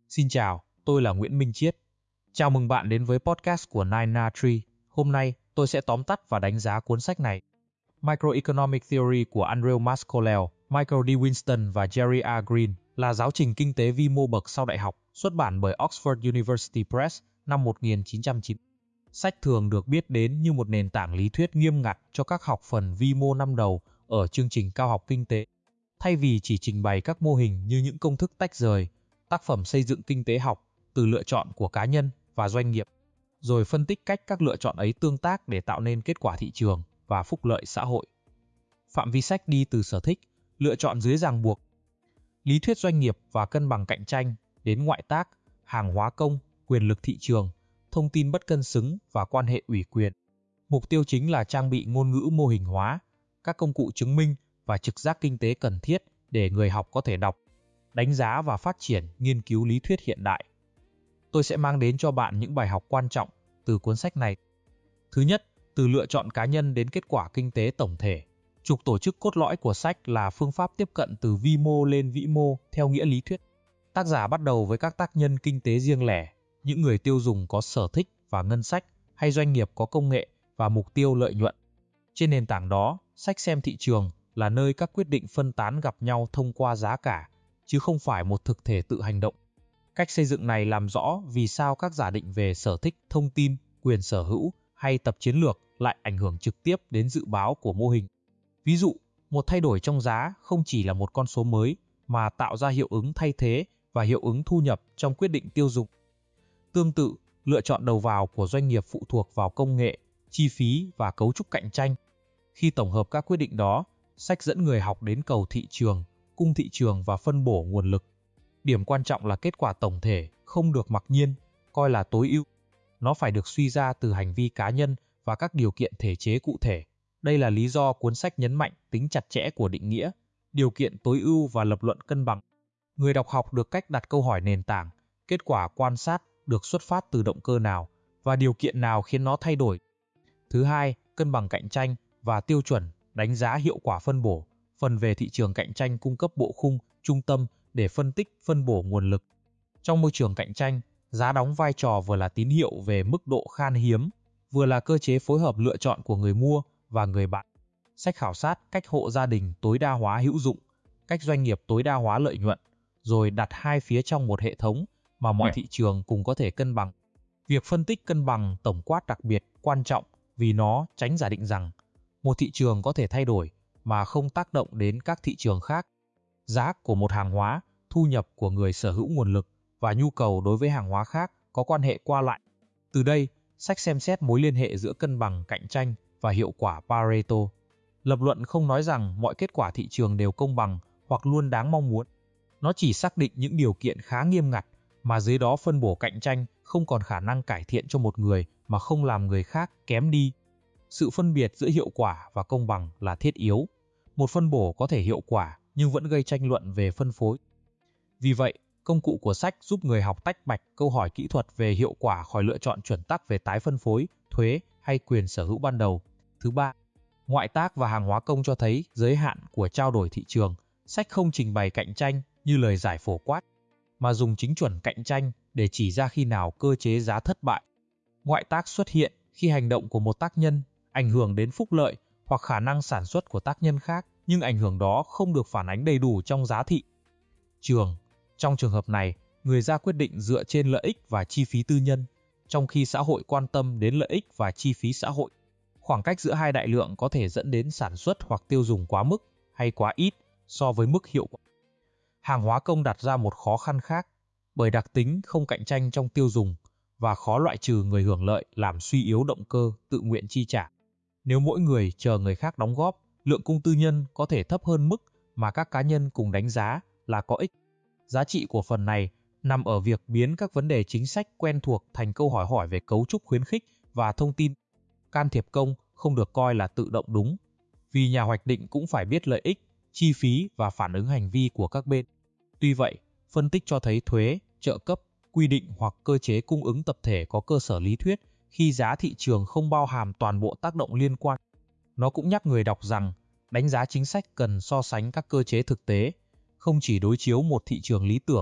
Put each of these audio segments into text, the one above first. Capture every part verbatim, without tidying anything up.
Xin chào, tôi là Nguyễn Minh Chiết. Chào mừng bạn đến với podcast của Nine Na Tree. Hôm nay, tôi sẽ tóm tắt và đánh giá cuốn sách này. Microeconomic Theory của Andrew Mascolell, Michael D. Winston và Jerry A. Green là giáo trình kinh tế vi mô bậc sau đại học, xuất bản bởi Oxford University Press năm một nghìn chín trăm chín mươi. Sách thường được biết đến như một nền tảng lý thuyết nghiêm ngặt cho các học phần vi mô năm đầu ở chương trình cao học kinh tế. Thay vì chỉ trình bày các mô hình như những công thức tách rời, tác phẩm xây dựng kinh tế học từ lựa chọn của cá nhân và doanh nghiệp, rồi phân tích cách các lựa chọn ấy tương tác để tạo nên kết quả thị trường và phúc lợi xã hội. Phạm vi sách đi từ sở thích, lựa chọn dưới ràng buộc, lý thuyết doanh nghiệp và cân bằng cạnh tranh đến ngoại tác, hàng hóa công, quyền lực thị trường, thông tin bất cân xứng và quan hệ ủy quyền. Mục tiêu chính là trang bị ngôn ngữ mô hình hóa, các công cụ chứng minh và trực giác kinh tế cần thiết để người học có thể đọc, đánh giá và phát triển nghiên cứu lý thuyết hiện đại. Tôi sẽ mang đến cho bạn những bài học quan trọng từ cuốn sách này. Thứ nhất, từ lựa chọn cá nhân đến kết quả kinh tế tổng thể. Trục tổ chức cốt lõi của sách là phương pháp tiếp cận từ vi mô lên vĩ mô theo nghĩa lý thuyết. Tác giả bắt đầu với các tác nhân kinh tế riêng lẻ, những người tiêu dùng có sở thích và ngân sách, hay doanh nghiệp có công nghệ và mục tiêu lợi nhuận. Trên nền tảng đó, sách xem thị trường là nơi các quyết định phân tán gặp nhau thông qua giá cả, chứ không phải một thực thể tự hành động. Cách xây dựng này làm rõ vì sao các giả định về sở thích, thông tin, quyền sở hữu hay tập chiến lược lại ảnh hưởng trực tiếp đến dự báo của mô hình. Ví dụ, một thay đổi trong giá không chỉ là một con số mới mà tạo ra hiệu ứng thay thế và hiệu ứng thu nhập trong quyết định tiêu dùng. Tương tự, lựa chọn đầu vào của doanh nghiệp phụ thuộc vào công nghệ, chi phí và cấu trúc cạnh tranh. Khi tổng hợp các quyết định đó, sách dẫn người học đến cầu thị trường, cung thị trường và phân bổ nguồn lực. Điểm quan trọng là kết quả tổng thể không được mặc nhiên, coi là tối ưu. Nó phải được suy ra từ hành vi cá nhân và các điều kiện thể chế cụ thể. Đây là lý do cuốn sách nhấn mạnh tính chặt chẽ của định nghĩa, điều kiện tối ưu và lập luận cân bằng. Người đọc học được cách đặt câu hỏi nền tảng, kết quả quan sát được xuất phát từ động cơ nào và điều kiện nào khiến nó thay đổi. Thứ hai, cân bằng cạnh tranh và tiêu chuẩn đánh giá hiệu quả phân bổ, phần về thị trường cạnh tranh cung cấp bộ khung, trung tâm để phân tích phân bổ nguồn lực. Trong môi trường cạnh tranh, giá đóng vai trò vừa là tín hiệu về mức độ khan hiếm, vừa là cơ chế phối hợp lựa chọn của người mua và người bán. Sách khảo sát cách hộ gia đình tối đa hóa hữu dụng, cách doanh nghiệp tối đa hóa lợi nhuận, rồi đặt hai phía trong một hệ thống mà mọi thị trường cùng có thể cân bằng. Việc phân tích cân bằng tổng quát đặc biệt quan trọng vì nó tránh giả định rằng một thị trường có thể thay đổi mà không tác động đến các thị trường khác. Giá của một hàng hóa, thu nhập của người sở hữu nguồn lực và nhu cầu đối với hàng hóa khác có quan hệ qua lại. Từ đây, sách xem xét mối liên hệ giữa cân bằng cạnh tranh và hiệu quả Pareto. Lập luận không nói rằng mọi kết quả thị trường đều công bằng hoặc luôn đáng mong muốn. Nó chỉ xác định những điều kiện khá nghiêm ngặt mà dưới đó phân bổ cạnh tranh không còn khả năng cải thiện cho một người mà không làm người khác kém đi. Sự phân biệt giữa hiệu quả và công bằng là thiết yếu. Một phân bổ có thể hiệu quả nhưng vẫn gây tranh luận về phân phối. Vì vậy, công cụ của sách giúp người học tách bạch câu hỏi kỹ thuật về hiệu quả khỏi lựa chọn chuẩn tắc về tái phân phối, thuế hay quyền sở hữu ban đầu. Thứ ba, ngoại tác và hàng hóa công cho thấy giới hạn của trao đổi thị trường. Sách không trình bày cạnh tranh như lời giải phổ quát, mà dùng chính chuẩn cạnh tranh để chỉ ra khi nào cơ chế giá thất bại. Ngoại tác xuất hiện khi hành động của một tác nhân ảnh hưởng đến phúc lợi hoặc khả năng sản xuất của tác nhân khác, nhưng ảnh hưởng đó không được phản ánh đầy đủ trong giá thị trường. Trong trường hợp này, người ra quyết định dựa trên lợi ích và chi phí tư nhân, trong khi xã hội quan tâm đến lợi ích và chi phí xã hội. Khoảng cách giữa hai đại lượng có thể dẫn đến sản xuất hoặc tiêu dùng quá mức hay quá ít so với mức hiệu quả. Hàng hóa công đặt ra một khó khăn khác, bởi đặc tính không cạnh tranh trong tiêu dùng và khó loại trừ người hưởng lợi làm suy yếu động cơ tự nguyện chi trả. Nếu mỗi người chờ người khác đóng góp, lượng cung tư nhân có thể thấp hơn mức mà các cá nhân cùng đánh giá là có ích. Giá trị của phần này nằm ở việc biến các vấn đề chính sách quen thuộc thành câu hỏi hỏi về cấu trúc khuyến khích và thông tin. Can thiệp công không được coi là tự động đúng, vì nhà hoạch định cũng phải biết lợi ích, chi phí và phản ứng hành vi của các bên. Tuy vậy, phân tích cho thấy thuế, trợ cấp, quy định hoặc cơ chế cung ứng tập thể có cơ sở lý thuyết khi giá thị trường không bao hàm toàn bộ tác động liên quan. Nó cũng nhắc người đọc rằng đánh giá chính sách cần so sánh các cơ chế thực tế, không chỉ đối chiếu một thị trường lý tưởng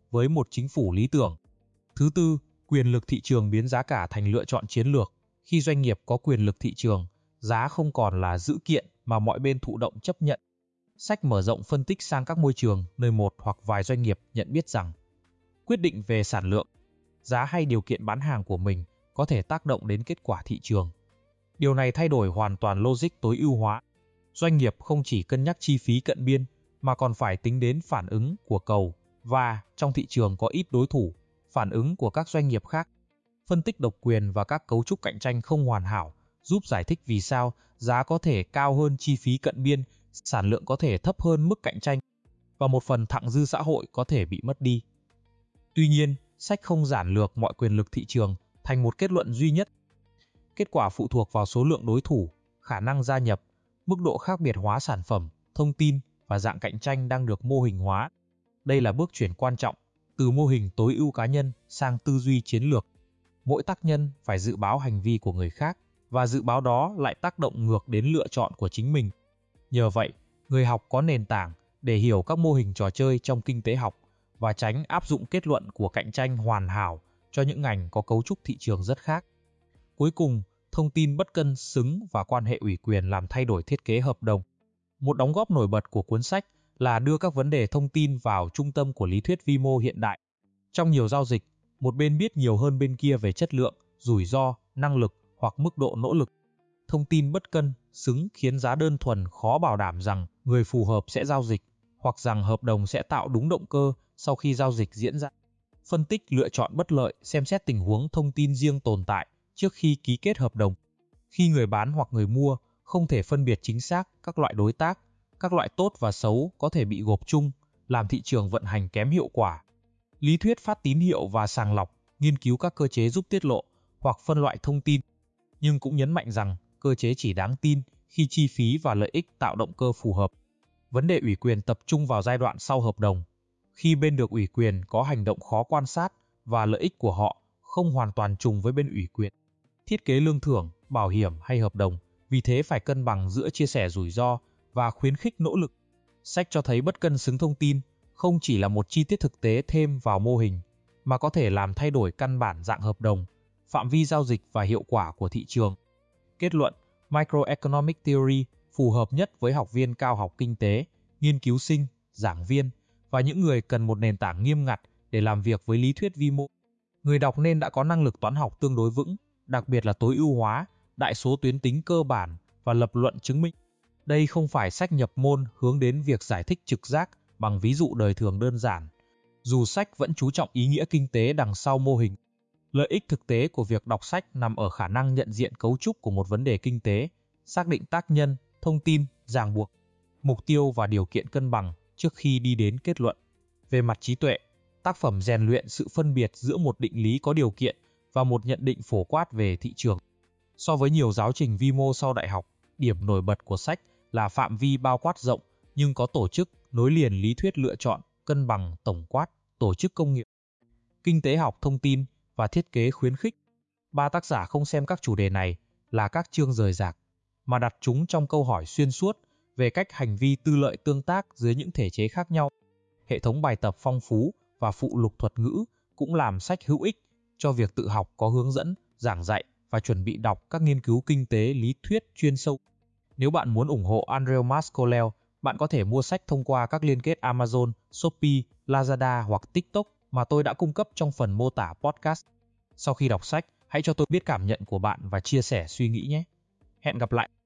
với một chính phủ lý tưởng. Thứ tư, quyền lực thị trường biến giá cả thành lựa chọn chiến lược. Khi doanh nghiệp có quyền lực thị trường, giá không còn là dữ kiện mà mọi bên thụ động chấp nhận. Sách mở rộng phân tích sang các môi trường nơi một hoặc vài doanh nghiệp nhận biết rằng quyết định về sản lượng, giá hay điều kiện bán hàng của mình có thể tác động đến kết quả thị trường. Điều này thay đổi hoàn toàn logic tối ưu hóa. Doanh nghiệp không chỉ cân nhắc chi phí cận biên mà còn phải tính đến phản ứng của cầu và trong thị trường có ít đối thủ, phản ứng của các doanh nghiệp khác. Phân tích độc quyền và các cấu trúc cạnh tranh không hoàn hảo giúp giải thích vì sao giá có thể cao hơn chi phí cận biên, sản lượng có thể thấp hơn mức cạnh tranh và một phần thặng dư xã hội có thể bị mất đi. Tuy nhiên, sách không giản lược mọi quyền lực thị trường thành một kết luận duy nhất. Kết quả phụ thuộc vào số lượng đối thủ, khả năng gia nhập, mức độ khác biệt hóa sản phẩm, thông tin và dạng cạnh tranh đang được mô hình hóa. Đây là bước chuyển quan trọng từ mô hình tối ưu cá nhân sang tư duy chiến lược. Mỗi tác nhân phải dự báo hành vi của người khác và dự báo đó lại tác động ngược đến lựa chọn của chính mình. Nhờ vậy, người học có nền tảng để hiểu các mô hình trò chơi trong kinh tế học và tránh áp dụng kết luận của cạnh tranh hoàn hảo cho những ngành có cấu trúc thị trường rất khác. Cuối cùng, thông tin bất cân xứng và quan hệ ủy quyền làm thay đổi thiết kế hợp đồng. Một đóng góp nổi bật của cuốn sách là đưa các vấn đề thông tin vào trung tâm của lý thuyết vi mô hiện đại. Trong nhiều giao dịch, một bên biết nhiều hơn bên kia về chất lượng, rủi ro, năng lực hoặc mức độ nỗ lực. Thông tin bất cân xứng khiến giá đơn thuần khó bảo đảm rằng người phù hợp sẽ giao dịch hoặc rằng hợp đồng sẽ tạo đúng động cơ sau khi giao dịch diễn ra. Phân tích lựa chọn bất lợi, xem xét tình huống thông tin riêng tồn tại trước khi ký kết hợp đồng. Khi người bán hoặc người mua không thể phân biệt chính xác các loại đối tác, các loại tốt và xấu có thể bị gộp chung, làm thị trường vận hành kém hiệu quả. Lý thuyết phát tín hiệu và sàng lọc, nghiên cứu các cơ chế giúp tiết lộ hoặc phân loại thông tin, nhưng cũng nhấn mạnh rằng cơ chế chỉ đáng tin khi chi phí và lợi ích tạo động cơ phù hợp. Vấn đề ủy quyền tập trung vào giai đoạn sau hợp đồng. Khi bên được ủy quyền có hành động khó quan sát và lợi ích của họ không hoàn toàn trùng với bên ủy quyền. Thiết kế lương thưởng, bảo hiểm hay hợp đồng, vì thế phải cân bằng giữa chia sẻ rủi ro và khuyến khích nỗ lực. Sách cho thấy bất cân xứng thông tin không chỉ là một chi tiết thực tế thêm vào mô hình, mà có thể làm thay đổi căn bản dạng hợp đồng, phạm vi giao dịch và hiệu quả của thị trường. Kết luận, Microeconomic Theory phù hợp nhất với học viên cao học kinh tế, nghiên cứu sinh, giảng viên và những người cần một nền tảng nghiêm ngặt để làm việc với lý thuyết vi mô. Người đọc nên đã có năng lực toán học tương đối vững, đặc biệt là tối ưu hóa, đại số tuyến tính cơ bản và lập luận chứng minh. Đây không phải sách nhập môn hướng đến việc giải thích trực giác bằng ví dụ đời thường đơn giản. Dù sách vẫn chú trọng ý nghĩa kinh tế đằng sau mô hình. Lợi ích thực tế của việc đọc sách nằm ở khả năng nhận diện cấu trúc của một vấn đề kinh tế, xác định tác nhân, thông tin, ràng buộc, mục tiêu và điều kiện cân bằng trước khi đi đến kết luận. Về mặt trí tuệ, tác phẩm rèn luyện sự phân biệt giữa một định lý có điều kiện và một nhận định phổ quát về thị trường. So với nhiều giáo trình vi mô sau đại học, điểm nổi bật của sách là phạm vi bao quát rộng nhưng có tổ chức, nối liền lý thuyết lựa chọn, cân bằng, tổng quát, tổ chức công nghiệp, kinh tế học thông tin và thiết kế khuyến khích. Ba tác giả không xem các chủ đề này là các chương rời rạc, mà đặt chúng trong câu hỏi xuyên suốt về cách hành vi tư lợi tương tác dưới những thể chế khác nhau. Hệ thống bài tập phong phú và phụ lục thuật ngữ cũng làm sách hữu ích cho việc tự học có hướng dẫn, giảng dạy và chuẩn bị đọc các nghiên cứu kinh tế lý thuyết chuyên sâu. Nếu bạn muốn ủng hộ Andrew Mascolell, bạn có thể mua sách thông qua các liên kết Amazon, Shopee, Lazada hoặc TikTok mà tôi đã cung cấp trong phần mô tả podcast. Sau khi đọc sách, hãy cho tôi biết cảm nhận của bạn và chia sẻ suy nghĩ nhé. Hẹn gặp lại!